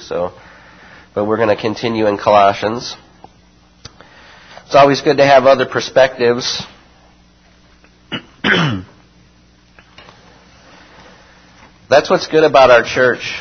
So, but we're going to continue in Colossians. It's always good to have other perspectives. That's what's good about our church.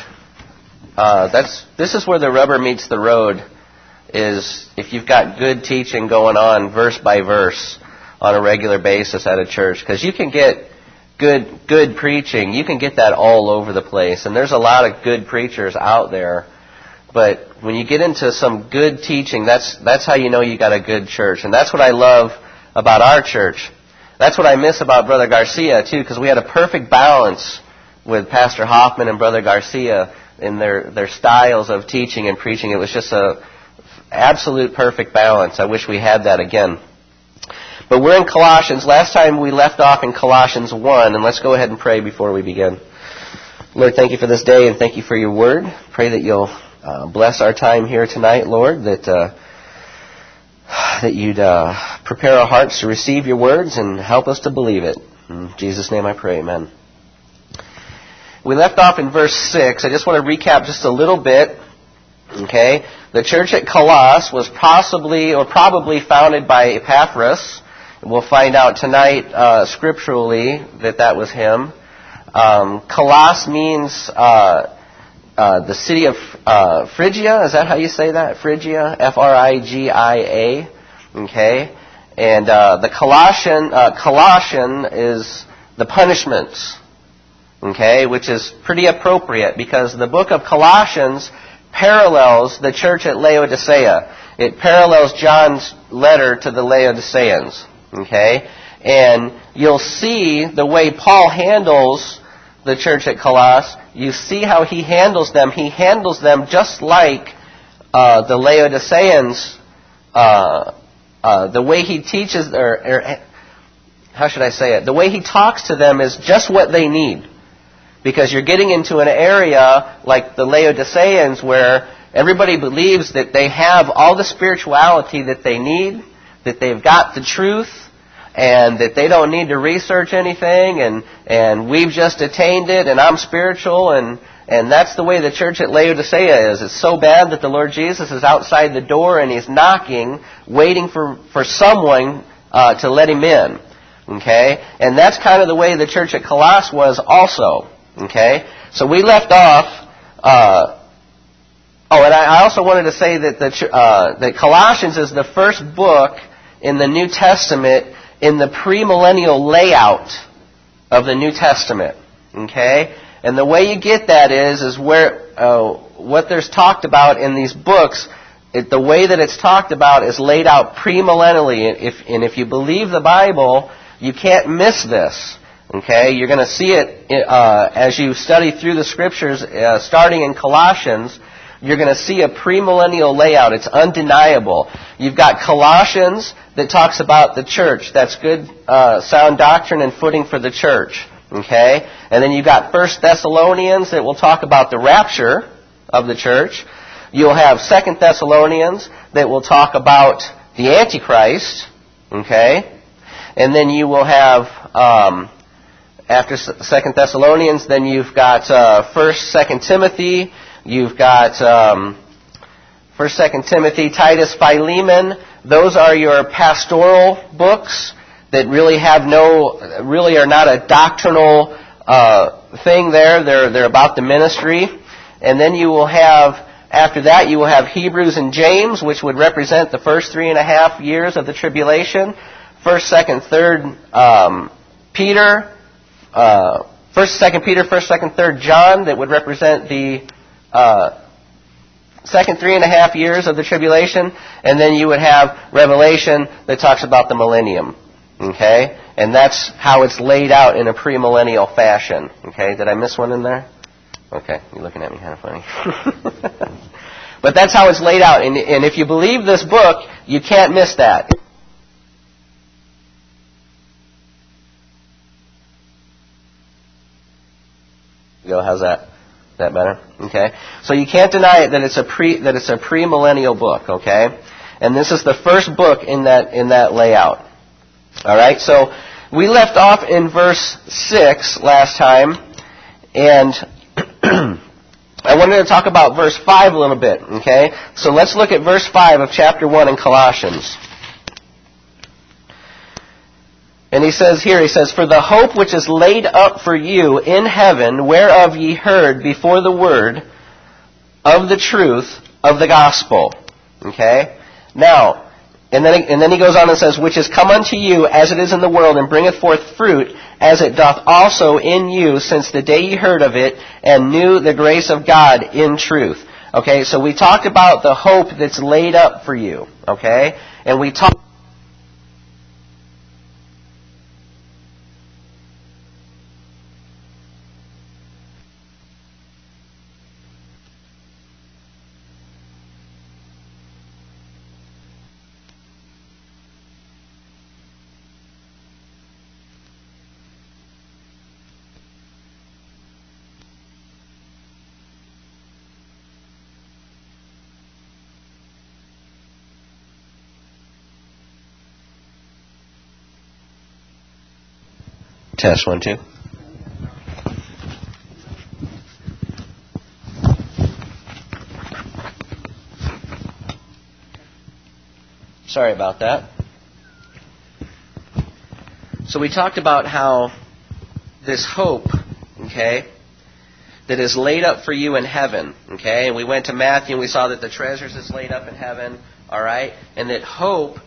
This is where the rubber meets the road, is if you've got good teaching going on verse by verse on a regular basis at a church. Because you can get good preaching. You can get that all over the place. And there's a lot of good preachers out there. But when you get into some good teaching, that's how you know you got a good church. And that's what I love about our church. That's what I miss about Brother Garcia, too, because we had a perfect balance with Pastor Hoffman and Brother Garcia in their styles of teaching and preaching. It was just a absolute perfect balance. I wish we had that again. But we're in Colossians. Last time we left off in Colossians 1, and let's go ahead and pray before we begin. Lord, thank you for this day, and thank you for your word. Pray that you'll bless our time here tonight, Lord, that you'd prepare our hearts to receive your words and help us to believe it. In Jesus' name I pray, amen. We left off in verse 6. I just want to recap just a little bit. Okay, the church at Colossus was probably founded by Epaphras. We'll find out tonight scripturally that was him. Colossus means the city of Phrygia. Is that how you say that? Phrygia, Phrygia. Okay, and the Colossian is the punishments. Okay, which is pretty appropriate because the book of Colossians parallels the church at Laodicea. It parallels John's letter to the Laodiceans. Okay, and you'll see the way Paul handles the church at Colossus. You see how he handles them. He handles them just like the Laodiceans. The way he teaches, or how should I say it? The way he talks to them is just what they need. Because you're getting into an area like the Laodiceans where everybody believes that they have all the spirituality that they need, that they've got the truth, and that they don't need to research anything, and we've just attained it, and I'm spiritual, and that's the way the church at Laodicea is. It's so bad that the Lord Jesus is outside the door and He's knocking, waiting for someone to let Him in. Okay? And that's kind of the way the church at Colossus was also. Okay? So we left off... and I also wanted to say that that Colossians is the first book in the New Testament in the premillennial layout of the New Testament. Okay? And the way you get that is where what there's talked about in these books, the way that it's talked about is laid out premillennially. If you believe the Bible, you can't miss this. Okay? You're going to see it as you study through the Scriptures, starting in Colossians. You're going to see a premillennial layout. It's undeniable. You've got Colossians that talks about the church. That's good, sound doctrine and footing for the church. Okay? And then you've got 1 Thessalonians that will talk about the rapture of the church. You'll have 2 Thessalonians that will talk about the Antichrist. Okay? And then you will have, after 2 Thessalonians, then you've got 1st, 2nd Timothy. You've got 1st, 2nd Timothy, Titus, Philemon. Those are your pastoral books that really are not a doctrinal thing there. They're about the ministry. And then you will have, after that, you will have Hebrews and James, which would represent the first 3.5 years of the tribulation. 1st, 2nd, 3rd Peter, 1st, 2nd Peter, 1st, 2nd, 3rd John, that would represent the second 3.5 years of the tribulation, and then you would have Revelation that talks about the millennium. Okay? And that's how it's laid out in a premillennial fashion. Okay? Did I miss one in there? Okay. You're looking at me kind of funny. But that's how it's laid out. And if you believe this book, you can't miss that. How's that? Is that better? Okay. So you can't deny it that it's a premillennial book, okay? And this is the first book in that layout. All right? So we left off in verse 6 last time, and I wanted to talk about verse 5 a little bit, okay? So let's look at verse 5 of chapter 1 in Colossians. And he says here, "For the hope which is laid up for you in heaven, whereof ye heard before the word of the truth of the gospel." Okay? Now, and then he goes on and says, "Which is come unto you as it is in the world, and bringeth forth fruit, as it doth also in you, since the day ye heard of it, and knew the grace of God in truth." Okay, so we talked about the hope that's laid up for you. Okay? And we talked Test 1, 2. Sorry about that. So we talked about how this hope, okay, that is laid up for you in heaven, okay? And we went to Matthew and we saw that the treasures is laid up in heaven, all right? And that hope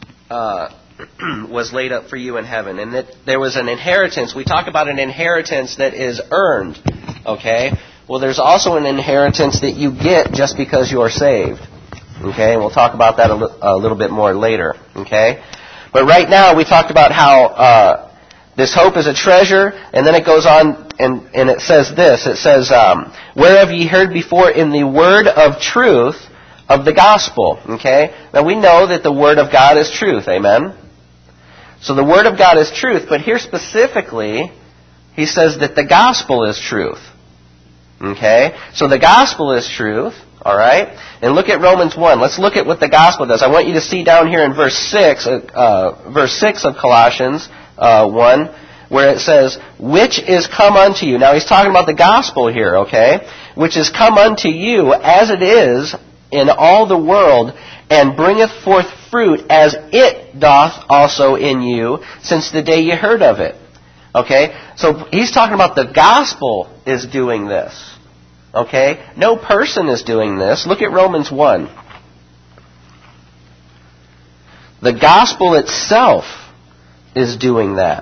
was laid up for you in heaven. And that there was an inheritance. We talk about an inheritance that is earned. Okay? Well, there's also an inheritance that you get just because you're saved. Okay? And we'll talk about that a little bit more later. Okay? But right now, we talked about how this hope is a treasure. And then it goes on and it says this. It says, "Whereof ye heard before in the word of truth of the gospel." Okay? Now we know that the word of God is truth. Amen? So the word of God is truth, but here specifically, he says that the gospel is truth. Okay? So the gospel is truth, all right? And look at Romans 1. Let's look at what the gospel does. I want you to see down here in verse 6 of Colossians 1, where it says, "Which is come unto you." Now he's talking about the gospel here, okay? "Which is come unto you as it is in all the world, and bringeth forth fruit as it doth also in you, since the day ye heard of it." Okay? So he's talking about the gospel is doing this. Okay? No person is doing this. Look at Romans 1. The gospel itself is doing that.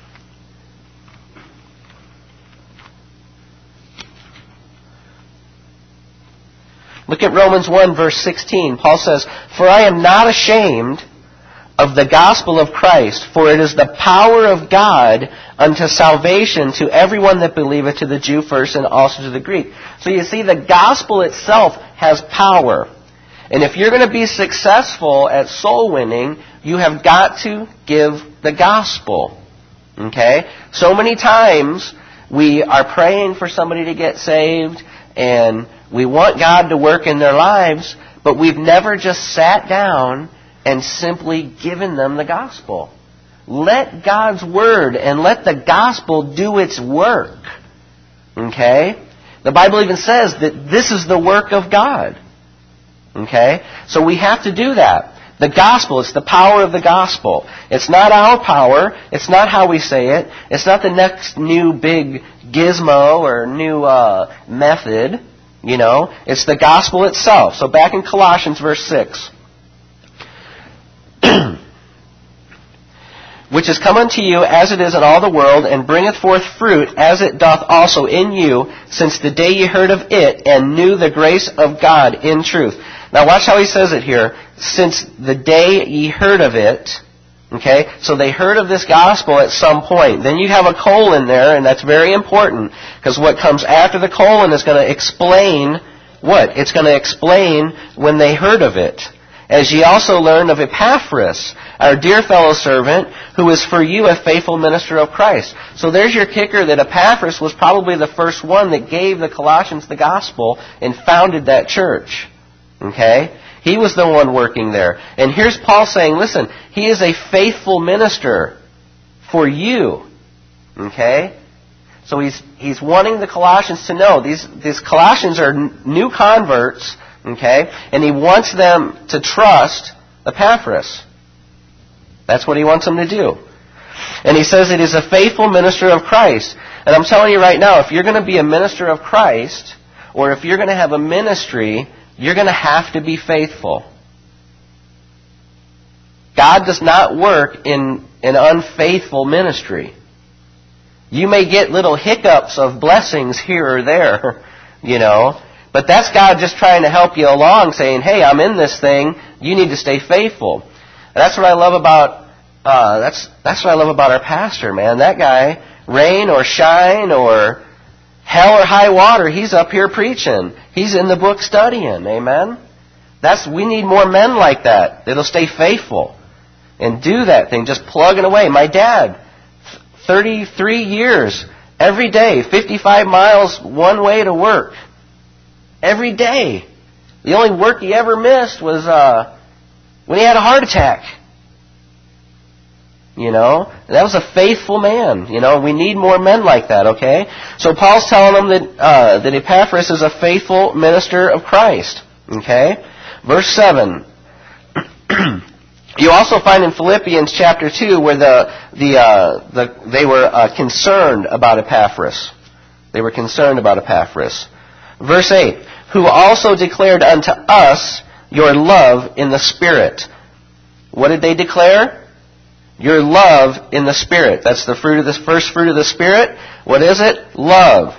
Look at Romans 1, verse 16. Paul says, "For I am not ashamed of the gospel of Christ, for it is the power of God unto salvation to everyone that believeth, to the Jew first and also to the Greek." So you see, the gospel itself has power. And if you're going to be successful at soul winning, you have got to give the gospel. Okay? So many times we are praying for somebody to get saved, and we want God to work in their lives, but we've never just sat down and simply given them the gospel. Let God's word and let the gospel do its work. Okay? The Bible even says that this is the work of God. Okay? So we have to do that. The gospel, it's the power of the gospel. It's not our power. It's not how we say it. It's not the next new big gizmo or new method. You know, it's the gospel itself. So back in Colossians verse 6. "Which is come unto you as it is in all the world, and bringeth forth fruit as it doth also in you, since the day ye heard of it, and knew the grace of God in truth." Now watch how he says it here. Since the day ye heard of it. Okay? So they heard of this gospel at some point. Then you have a colon there, and that's very important, because what comes after the colon is going to explain what? It's going to explain when they heard of it. "As ye also learned of Epaphras, our dear fellow servant, who is for you a faithful minister of Christ." So there's your kicker, that Epaphras was probably the first one that gave the Colossians the gospel and founded that church. Okay? He was the one working there. And here's Paul saying, listen, he is a faithful minister for you. Okay? So he's wanting the Colossians to know. These Colossians are new converts, okay? And he wants them to trust Epaphras. That's what he wants them to do. And he says it is a faithful minister of Christ. And I'm telling you right now, if you're going to be a minister of Christ, or if you're going to have a ministry, you're going to have to be faithful. God does not work in an unfaithful ministry. You may get little hiccups of blessings here or there, but that's God just trying to help you along, saying, hey, I'm in this thing, you need to stay faithful. And that's what I love about that's what I love about our pastor, man. That guy, rain or shine or hell or high water, he's up here preaching. He's in the book studying, amen? We need more men like that that'll stay faithful and do that thing, just plugging away. My dad, 33 years, every day, 55 miles one way to work. Every day. The only work he ever missed was when he had a heart attack. That was a faithful man. We need more men like that, okay? So Paul's telling them that Epaphras is a faithful minister of Christ, okay? Verse 7. You also find in Philippians chapter 2 where they were concerned about Epaphras. They were concerned about Epaphras. Verse 8. Who also declared unto us your love in the Spirit. What did they declare? Your love in the Spirit. That's the first fruit of the Spirit. What is it? Love.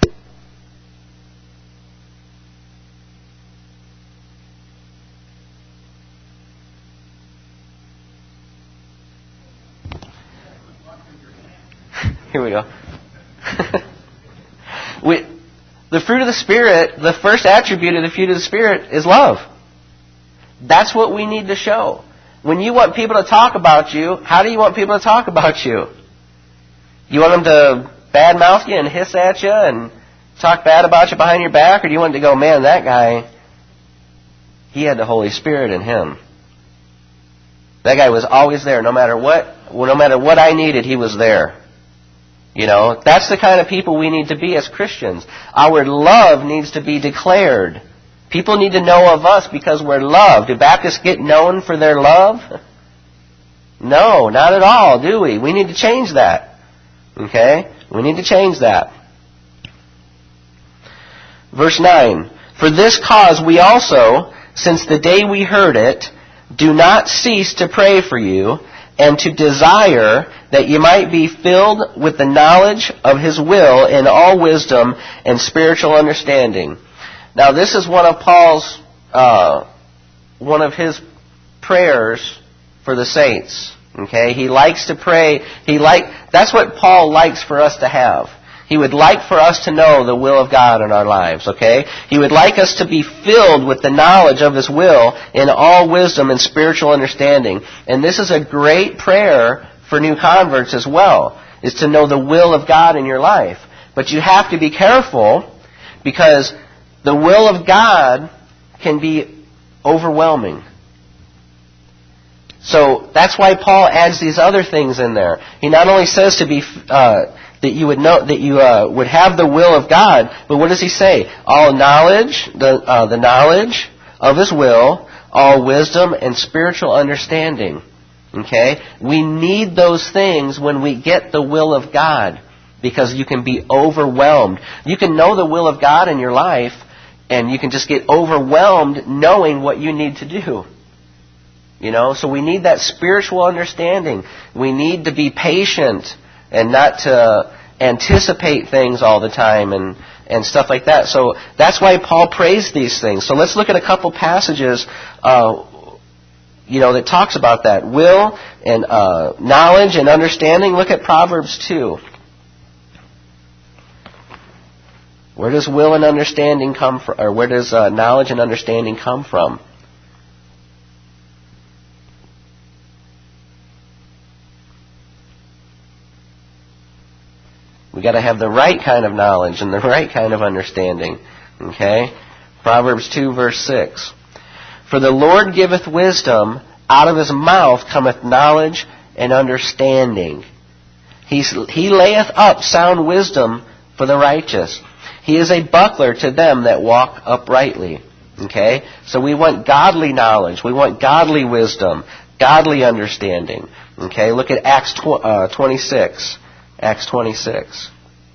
Here we go. The fruit of the Spirit, the first attribute of the fruit of the Spirit is love. That's what we need to show. When you want people to talk about you, how do you want people to talk about you? You want them to badmouth you and hiss at you and talk bad about you behind your back? Or do you want them to go, man, that guy, he had the Holy Spirit in him. That guy was always there. No matter what I needed, he was there. That's the kind of people we need to be as Christians. Our love needs to be declared. People need to know of us because we're loved. Do Baptists get known for their love? No, not at all, do we? We need to change that. Okay? We need to change that. Verse 9. For this cause we also, since the day we heard it, do not cease to pray for you, and to desire that you might be filled with the knowledge of His will in all wisdom and spiritual understanding. Now, this is one of his prayers for the saints. Okay, he likes to pray. That's what Paul likes for us to have. He would like for us to know the will of God in our lives. Okay, he would like us to be filled with the knowledge of His will in all wisdom and spiritual understanding. And this is a great prayer for new converts as well, is to know the will of God in your life. But you have to be careful because the will of God can be overwhelming. So that's why Paul adds these other things in there. He not only says to be that you would know that you would have the will of God, but what does he say? All knowledge, the knowledge of His will, all wisdom and spiritual understanding. Okay, we need those things when we get the will of God, because you can be overwhelmed. You can know the will of God in your life, and you can just get overwhelmed knowing what you need to do. So we need that spiritual understanding. We need to be patient and not to anticipate things all the time and stuff like that. So that's why Paul prays these things. So let's look at a couple passages, that talks about that. Will and knowledge and understanding. Look at Proverbs 2. Where does will and understanding come from? Or where does knowledge and understanding come from? We've got to have the right kind of knowledge and the right kind of understanding. Okay? Proverbs 2, verse 6. For the Lord giveth wisdom, out of His mouth cometh knowledge and understanding. He layeth up sound wisdom for the righteous. He is a buckler to them that walk uprightly. Okay? So we want godly knowledge. We want godly wisdom, godly understanding. Okay? Look at Acts 26. Acts 26.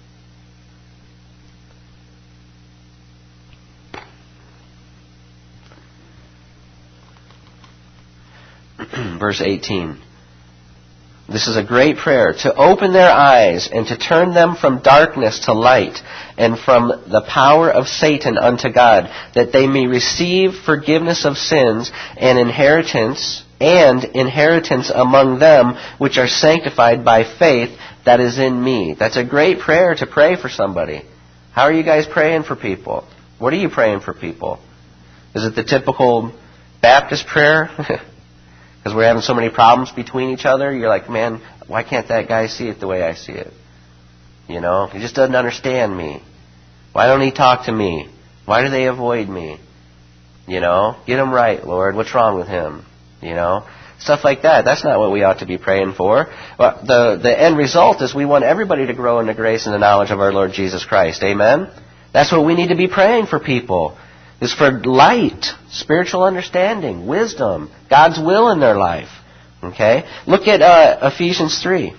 Verse 18. This is a great prayer. To open their eyes and to turn them from darkness to light and from the power of Satan unto God, that they may receive forgiveness of sins and inheritance among them which are sanctified by faith that is in me. That's a great prayer to pray for somebody. How are you guys praying for people? What are you praying for people? Is it the typical Baptist prayer? Because we're having so many problems between each other. You're like, man, why can't that guy see it the way I see it? You know, he just doesn't understand me. Why don't he talk to me? Why do they avoid me? You know, get him right, Lord. What's wrong with him? You know, stuff like that. That's not what we ought to be praying for. But the end result is we want everybody to grow in the grace and the knowledge of our Lord Jesus Christ. Amen? That's what we need to be praying for people. Is for light, spiritual understanding, wisdom, God's will in their life. Okay? Look at Ephesians 3.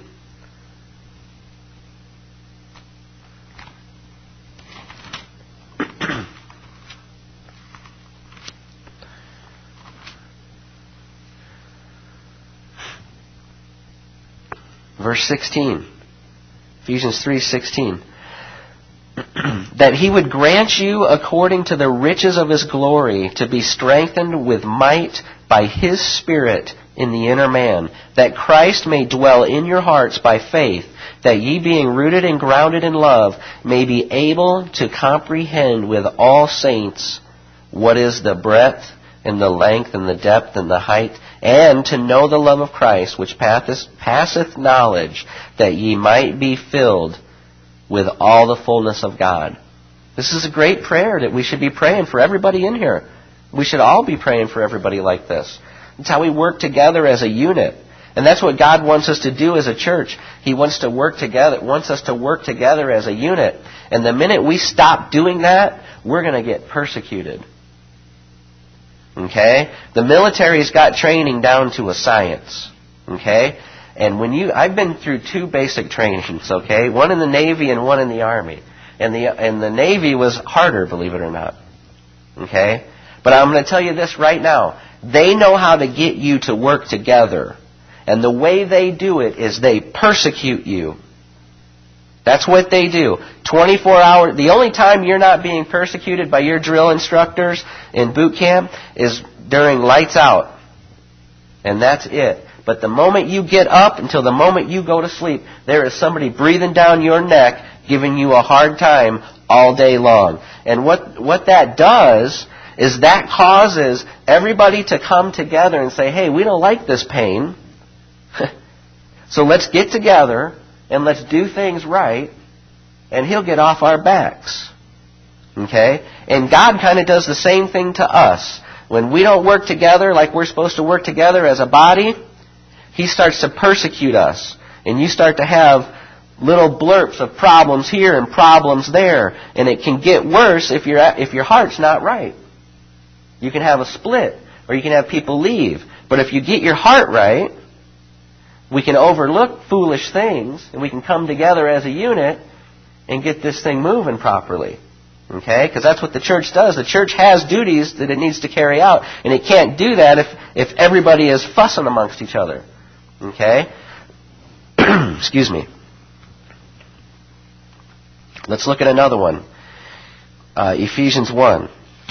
Verse 16. Ephesians 3:16. That he would grant you according to the riches of his glory to be strengthened with might by his Spirit in the inner man, that Christ may dwell in your hearts by faith, that ye being rooted and grounded in love may be able to comprehend with all saints what is the breadth and the length and the depth and the height, and to know the love of Christ which passeth knowledge, that ye might be filled with all the fullness of God. This is a great prayer that we should be praying for everybody in here. We should all be praying for everybody like this. It's how we work together as a unit. And that's what God wants us to do as a church. He wants us to work together as a unit. And the minute we stop doing that, we're going to get persecuted. Okay? The military's got training down to a science. Okay? And I've been through 2 basic trainings, okay? One in the Navy and one in the Army. And the Navy was harder, believe it or not. Okay? But I'm going to tell you this right now. They know how to get you to work together. And the way they do it is they persecute you. That's what they do. 24 hours. The only time you're not being persecuted by your drill instructors in boot camp is during lights out. And that's it. But the moment you get up until the moment you go to sleep, there is somebody breathing down your neck giving you a hard time all day long. And what that does is that causes everybody to come together and say, hey, we don't like this pain. So let's get together and let's do things right, and he'll get off our backs. Okay? And God kind of does the same thing to us. When we don't work together like we're supposed to work together as a body, he starts to persecute us. And you start to have little blurps of problems here and problems there. And it can get worse if your heart's not right. You can have a split, or you can have people leave. But if you get your heart right, we can overlook foolish things, and we can come together as a unit and get this thing moving properly. Okay? Because that's what the church does. The church has duties that it needs to carry out, and it can't do that if everybody is fussing amongst each other. Okay? Excuse me. Let's look at another one. Ephesians 1.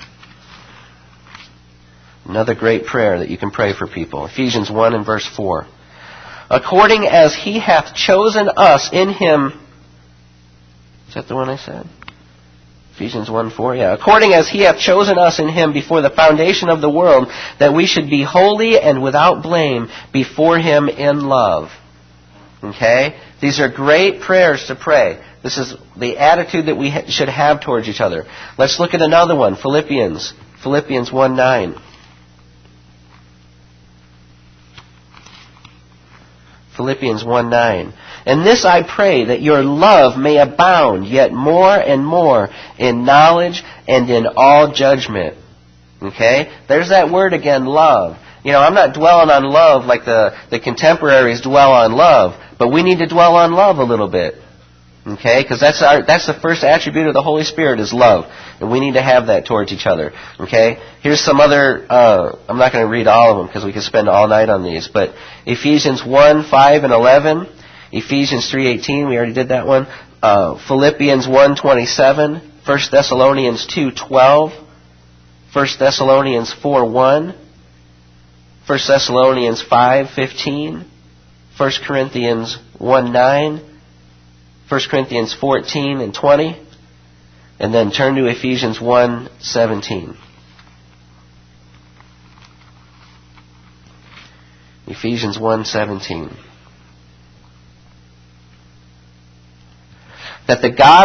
Another great prayer that you can pray for people. Ephesians 1 and verse 4. According as he hath chosen us in him. Is that the one I said? Ephesians 1:4, yeah. According as he hath chosen us in him before the foundation of the world, that we should be holy and without blame before him in love. Okay? These are great prayers to pray. This is the attitude that we should have towards each other. Let's look at another one. Philippians 1:9. Philippians 1:9. And this I pray, that your love may abound yet more and more in knowledge and in all judgment. Okay? There's that word again, love. You know, I'm not dwelling on love like the contemporaries dwell on love, but we need to dwell on love a little bit. Okay? Because that's the first attribute of the Holy Spirit is love. And we need to have that towards each other. Okay? Here's some other, I'm not going to read all of them because we could spend all night on these, but Ephesians 1, 5, and 11, Ephesians 3:18, we already did that one, Philippians 1:27, 1 Thessalonians 2:12, 1 Thessalonians 4:1, 1 Thessalonians 5:15, 1 Corinthians 1:9, 1 Corinthians 14 and 20, and then turn to Ephesians 1:17. Ephesians 1:17. That the God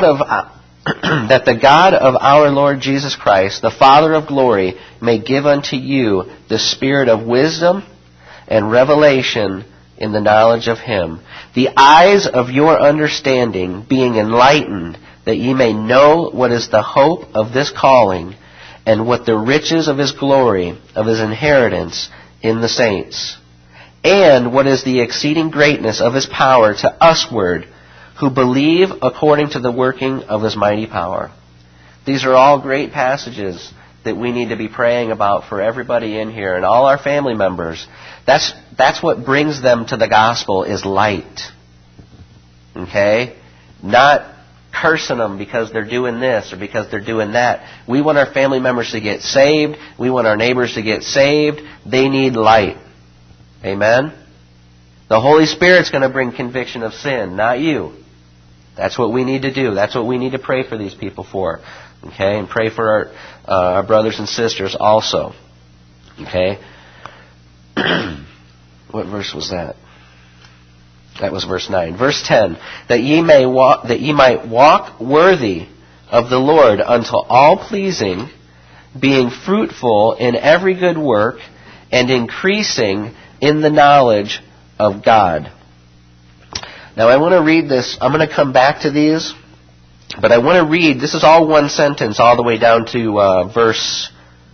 of our Lord Jesus Christ, the Father of glory, may give unto you the spirit of wisdom and revelation in the knowledge of Him, the eyes of your understanding being enlightened, that ye may know what is the hope of this calling, and what the riches of His glory, of His inheritance in the saints, and what is the exceeding greatness of His power to usward, who believe according to the working of His mighty power. These are all great passages that we need to be praying about for everybody in here and all our family members. That's what brings them to the gospel, is light. Okay? Not cursing them because they're doing this or because they're doing that. We want our family members to get saved. We want our neighbors to get saved. They need light. Amen? The Holy Spirit's going to bring conviction of sin, not you. That's what we need to do. That's what we need to pray for these people for. Okay? And pray for our brothers and sisters also. Okay? What verse was that? That was verse 9. Verse 10. That ye might walk worthy of the Lord unto all pleasing, being fruitful in every good work, and increasing in the knowledge of God. Now I want to read this. I'm going to come back to these, but I want to read, this is all one sentence all the way down to verse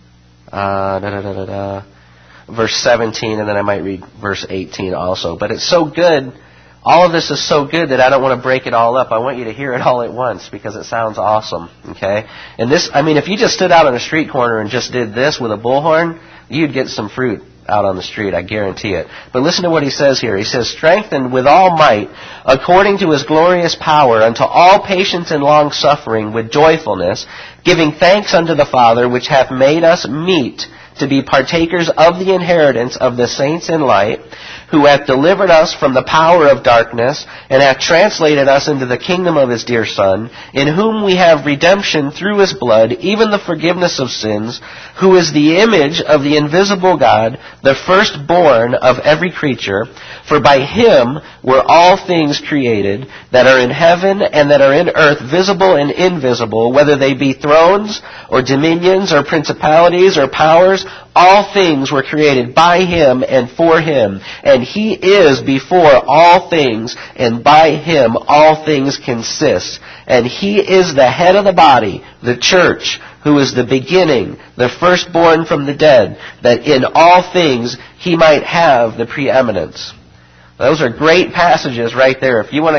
17, and then I might read verse 18 also. But it's so good, all of this is so good that I don't want to break it all up. I want you to hear it all at once because it sounds awesome. Okay? And this, I mean, if you just stood out on a street corner and just did this with a bullhorn, you'd get some fruit out on the street, I guarantee it. But listen to what he says here. He says, strengthened with all might, according to His glorious power, unto all patience and long suffering with joyfulness, giving thanks unto the Father, which hath made us meet to be partakers of the inheritance of the saints in light, who hath delivered us from the power of darkness, and hath translated us into the kingdom of His dear Son, in whom we have redemption through His blood, even the forgiveness of sins, who is the image of the invisible God, the firstborn of every creature. For by Him were all things created, that are in heaven and that are in earth, visible and invisible, whether they be thrones, or dominions, or principalities, or powers. All things were created by Him and for Him, and He is before all things, and by Him all things consist. And He is the head of the body, the church, who is the beginning, the firstborn from the dead, that in all things He might have the preeminence. Those are great passages right there. If you want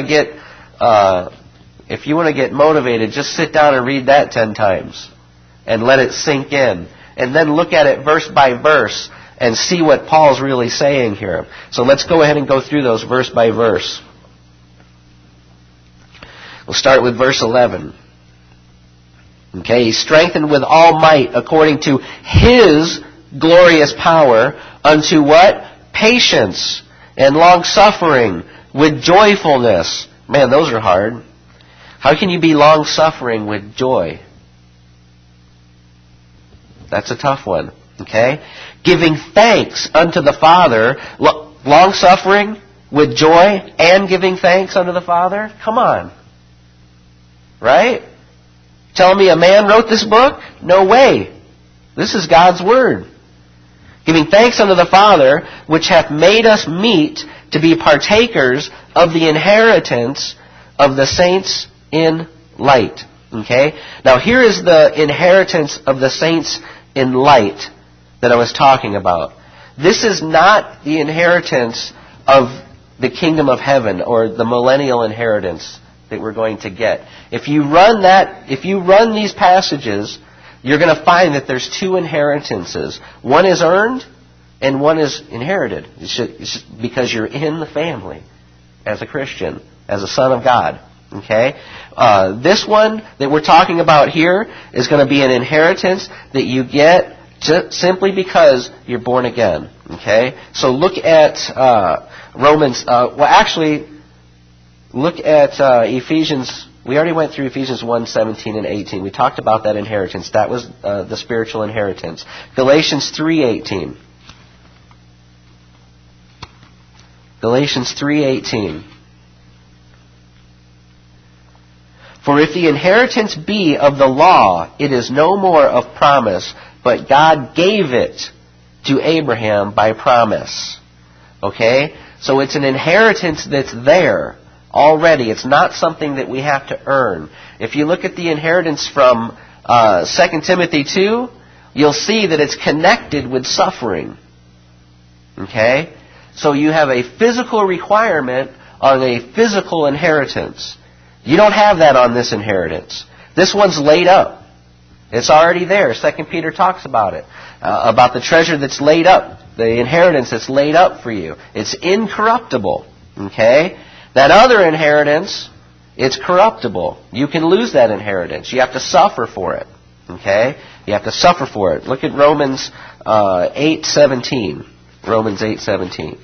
to get motivated, just sit down and read that 10 times and let it sink in. And then look at it verse by verse and see what Paul's really saying here. So let's go ahead and go through those verse by verse. We'll start with verse 11. Okay, He's strengthened with all might according to His glorious power unto what? Patience and long suffering with joyfulness. Man, those are hard. How can you be long suffering with joy? That's a tough one. Okay? Giving thanks unto the Father, long suffering with joy and giving thanks unto the Father? Come on. Right? Telling me a man wrote this book? No way. This is God's Word. Giving thanks unto the Father, which hath made us meet to be partakers of the inheritance of the saints in light. Okay? Now here is the inheritance of the saints in light that I was talking about. This is not the inheritance of the kingdom of heaven or the millennial inheritance that we're going to get. If you run these passages, you're going to find that there's two inheritances. One is earned and one is inherited. It's just because you're in the family as a Christian, as a son of God. Okay? This one that we're talking about here is going to be an inheritance that you get simply because you're born again. Okay? So look at Romans. Look at Ephesians. We already went through Ephesians 1:17 and 18. We talked about that inheritance. That was the spiritual inheritance. Galatians 3:18. Galatians 3:18. For if the inheritance be of the law, it is no more of promise, but God gave it to Abraham by promise. Okay? So it's an inheritance that's there already. It's not something that we have to earn. If you look at the inheritance from 2 Timothy 2, you'll see that it's connected with suffering. Okay? So you have a physical requirement on a physical inheritance. You don't have that on this inheritance. This one's laid up. It's already there. 2 Peter talks about it. About the treasure that's laid up. The inheritance that's laid up for you. It's incorruptible. Okay? That other inheritance, it's corruptible. You can lose that inheritance. You have to suffer for it. Okay? You have to suffer for it. Look at Romans 8:17. Romans 8:17.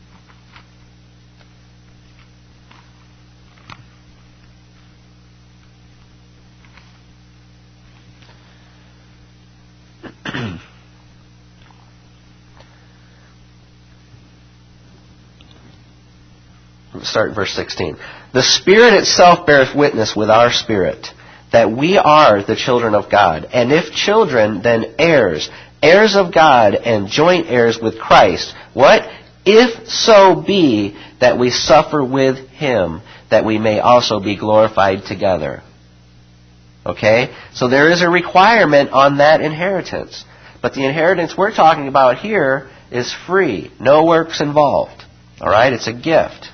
Start verse 16. The Spirit itself beareth witness with our spirit that we are the children of God. And if children, then heirs, heirs of God and joint heirs with Christ. What? If so be that we suffer with Him, that we may also be glorified together. Okay? So there is a requirement on that inheritance. But the inheritance we're talking about here is free. No works involved. Alright? It's a gift.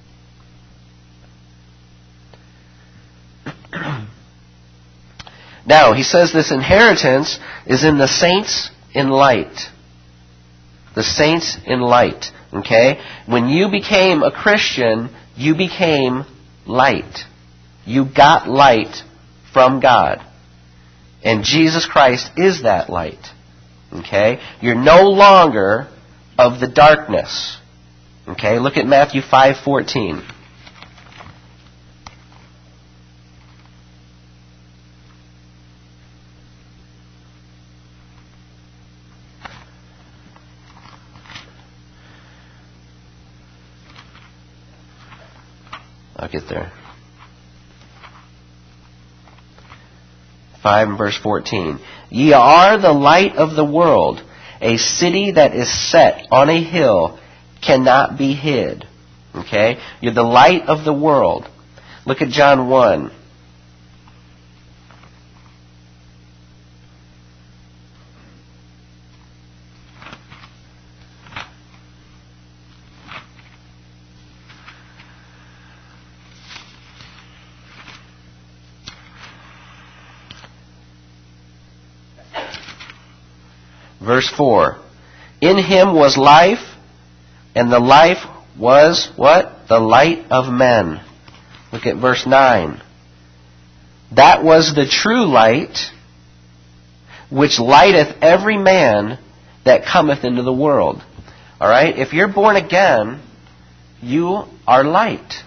Now, he says this inheritance is in the saints in light. The saints in light. Okay? When you became a Christian, you became light. You got light from God. And Jesus Christ is that light. Okay? You're no longer of the darkness. Okay? Look at Matthew 5:14. I'll get there. 5 and verse 14. Ye are the light of the world. A city that is set on a hill cannot be hid. Okay? You're the light of the world. Look at John 1. Verse 4. In Him was life, and the life was what? The light of men. Look at verse 9. That was the true light, which lighteth every man that cometh into the world. Alright? If you're born again, you are light.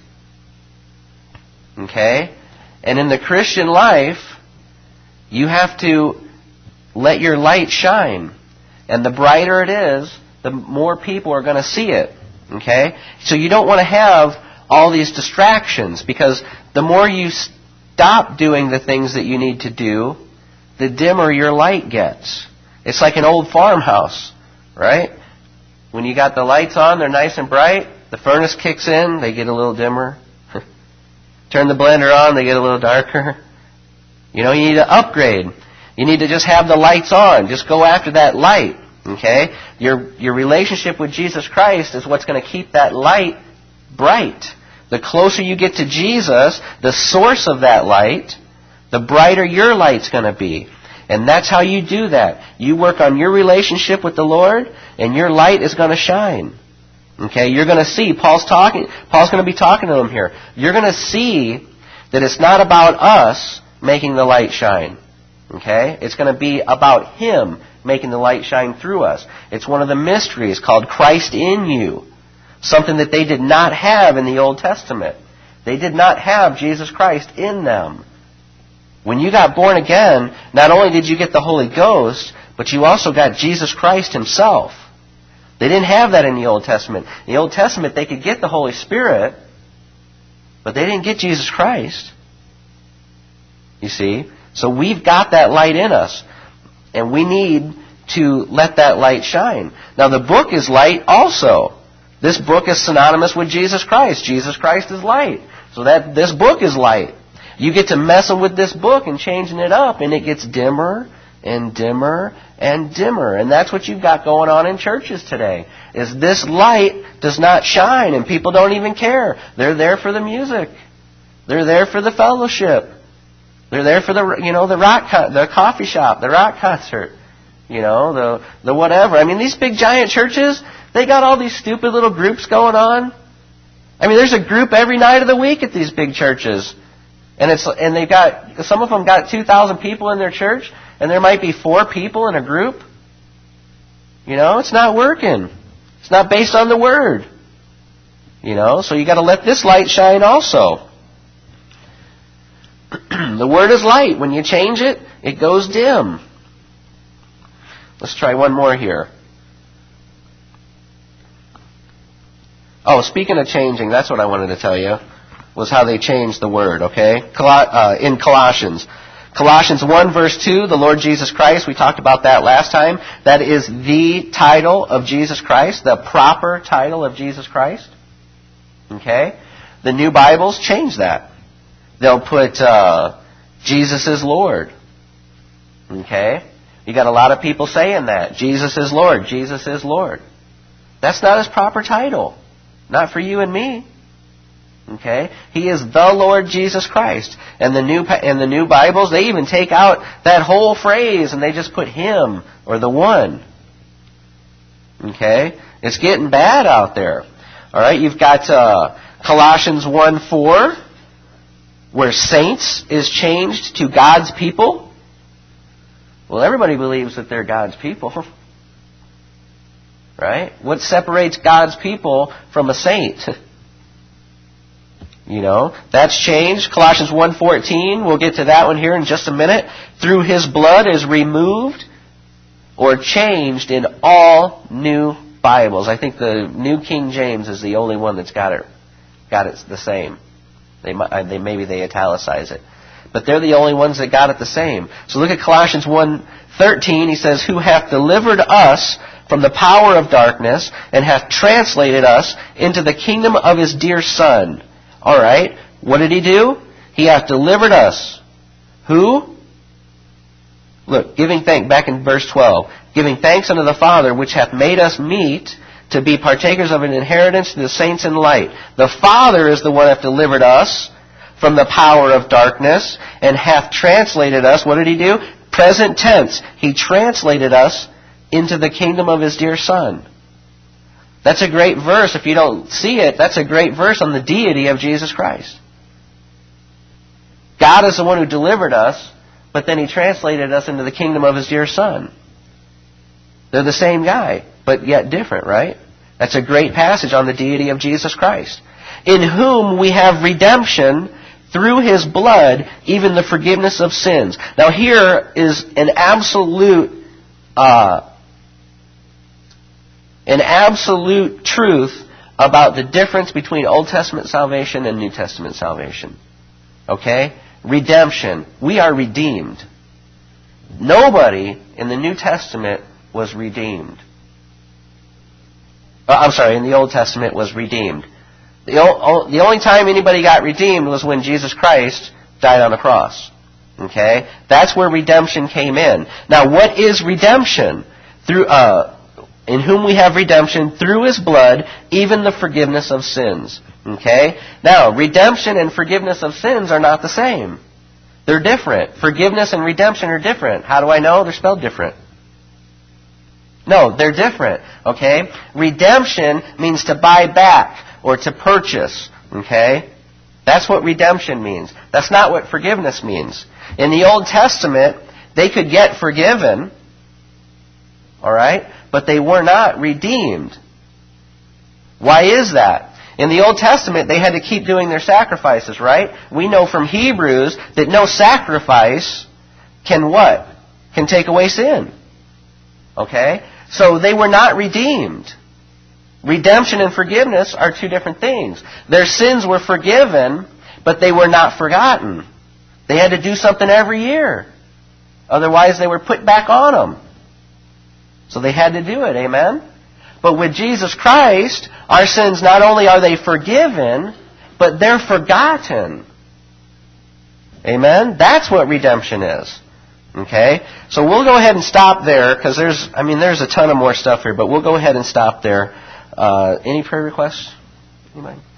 Okay? And in the Christian life, you have to let your light shine. And the brighter it is, the more people are going to see it. Okay? So you don't want to have all these distractions, because the more you stop doing the things that you need to do, the dimmer your light gets. It's like an old farmhouse, right? When you got the lights on, they're nice and bright, The furnace kicks in, they get a little dimmer. Turn the blender on, they get a little darker. You know, you need to upgrade. You need to just have the lights on. Just go after that light. Okay? Your relationship with Jesus Christ is what's going to keep that light bright. The closer you get to Jesus, the source of that light, the brighter your light's going to be. And that's how you do that. You work on your relationship with the Lord, and your light is going to shine. Okay? You're going to see, Paul's going to be talking to them here. You're going to see that it's not about us making the light shine. Okay? It's going to be about Him making the light shine through us. It's one of the mysteries called Christ in you. Something that they did not have in the Old Testament. They did not have Jesus Christ in them. When you got born again, not only did you get the Holy Ghost, but you also got Jesus Christ Himself. They didn't have that in the Old Testament. In the Old Testament, they could get the Holy Spirit, but they didn't get Jesus Christ. You see? So we've got that light in us. And we need to let that light shine. Now the book is light also. This book is synonymous with Jesus Christ. Jesus Christ is light. So that this book is light. You get to messing with this book and changing it up, and it gets dimmer and dimmer and dimmer. And that's what you've got going on in churches today. Is this light does not shine, and people don't even care. They're there for the music. They're there for the fellowship. They're there for the coffee shop, the rock concert, the whatever. I mean, these big giant churches, they got all these stupid little groups going on. I mean, there's a group every night of the week at these big churches, and they've got, some of them got 2,000 people in their church, and there might be 4 people in a group. It's not working. It's not based on the Word. So you got to let this light shine also. The Word is light. When you change it, it goes dim. Let's try one more here. Oh, speaking of changing, that's what I wanted to tell you, was how they changed the Word, okay? In Colossians. Colossians 1 verse 2, the Lord Jesus Christ, we talked about that last time. That is the title of Jesus Christ, the proper title of Jesus Christ. Okay? The new Bibles change that. They'll put Jesus is Lord. Okay? You got a lot of people saying that. Jesus is Lord. Jesus is Lord. That's not His proper title. Not for you and me. Okay? He is the Lord Jesus Christ. And the new Bibles, they even take out that whole phrase and they just put Him or the One. Okay? It's getting bad out there. All right? You've got Colossians 1:4. Where saints is changed to God's people. Well, everybody believes that they're God's people. Right? What separates God's people from a saint? That's changed. Colossians 1:14, we'll get to that one here in just a minute. Through His blood is removed or changed in all new Bibles. I think the New King James is the only one that's got it the same. Maybe they italicize it. But they're the only ones that got it the same. So look at Colossians 1:13. He says, who hath delivered us from the power of darkness and hath translated us into the kingdom of His dear Son. All right. What did He do? He hath delivered us. Who? Look, giving thanks, back in verse 12. Giving thanks unto the Father, which hath made us meet to be partakers of an inheritance to the saints in light. The Father is the one that delivered us from the power of darkness and hath translated us. What did He do? Present tense. He translated us into the kingdom of His dear Son. That's a great verse. If you don't see it, that's a great verse on the deity of Jesus Christ. God is the one who delivered us, but then He translated us into the kingdom of His dear Son. They're the same guy, but yet different, right? That's a great passage on the deity of Jesus Christ. In whom we have redemption through His blood, even the forgiveness of sins. Now here is an absolute truth about the difference between Old Testament salvation and New Testament salvation. Okay? Redemption. We are redeemed. Nobody in the New Testament was redeemed. in the Old Testament was redeemed. The only time anybody got redeemed was when Jesus Christ died on the cross. Okay? That's where redemption came in. Now, what is redemption? In whom we have redemption through His blood, even the forgiveness of sins. Okay? Now, redemption and forgiveness of sins are not the same. They're different. Forgiveness and redemption are different. How do I know? They're spelled different. No, they're different. Okay? Redemption means to buy back or to purchase. Okay? That's what redemption means. That's not what forgiveness means. In the Old Testament, they could get forgiven, all right, but they were not redeemed. Why is that? In the Old Testament, they had to keep doing their sacrifices, right? We know from Hebrews that no sacrifice can what? Can take away sin. Okay? So they were not redeemed. Redemption and forgiveness are two different things. Their sins were forgiven, but they were not forgotten. They had to do something every year. Otherwise, they were put back on them. So they had to do it. Amen? But with Jesus Christ, our sins, not only are they forgiven, but they're forgotten. Amen? That's what redemption is. Okay? So we'll go ahead and stop there, because there's a ton of more stuff here, but we'll go ahead and stop there. Any prayer requests? Anybody?